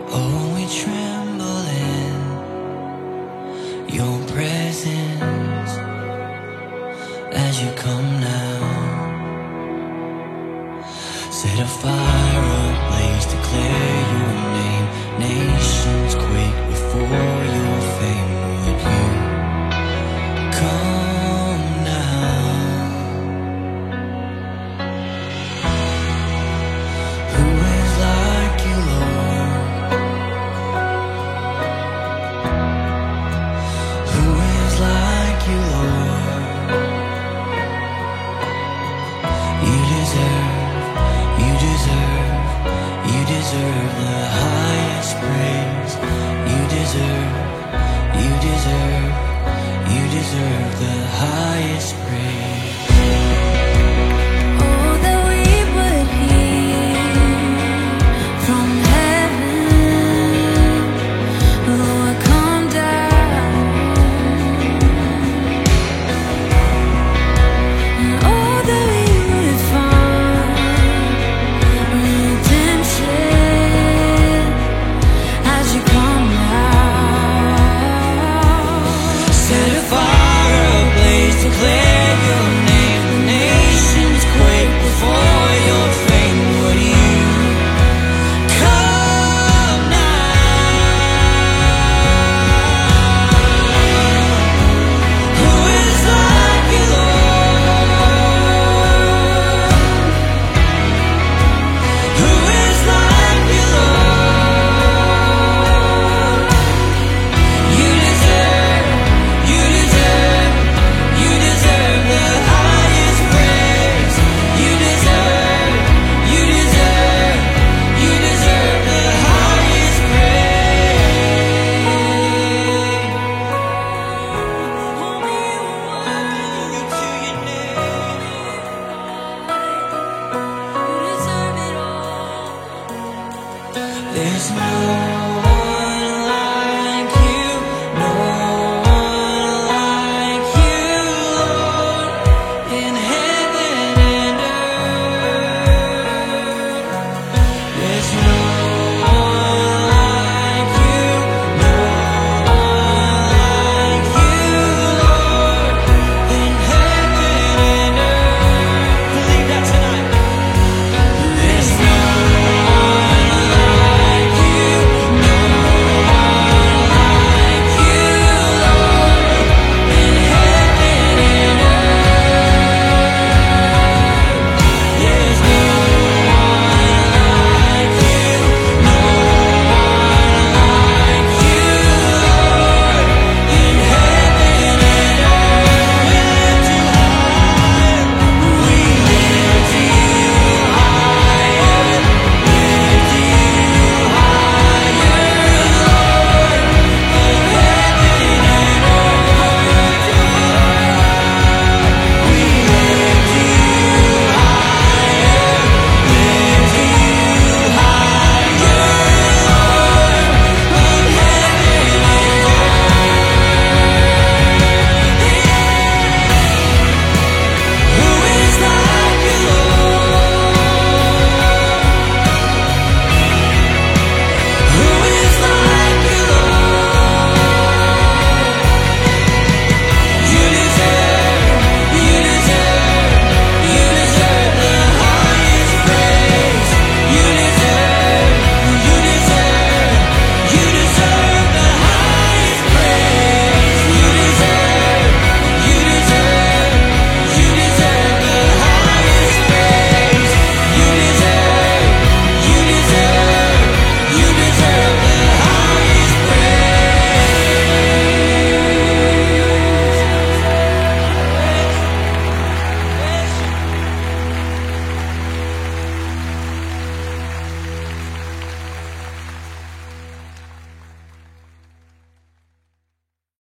Oh, we tremble in your presence as you come now. Set a fire ablaze, declare your name. Nations quake before your fame. Would you come now? Who is like you, Lord? Who is like you, Lord? You deserve the highest praise. You deserve the highest praise. Oh, that we would hear from heaven, Lord, come down. And oh, that we would find redemption as you come out. Set a fire ablaze, declare your name. The nations quake before your fame. Would you come now? Who is like you, Lord? Who is like you, Lord? You deserve the highest praise. You deserve the highest praise. Only you worthy to your name. You deserve it all. There's no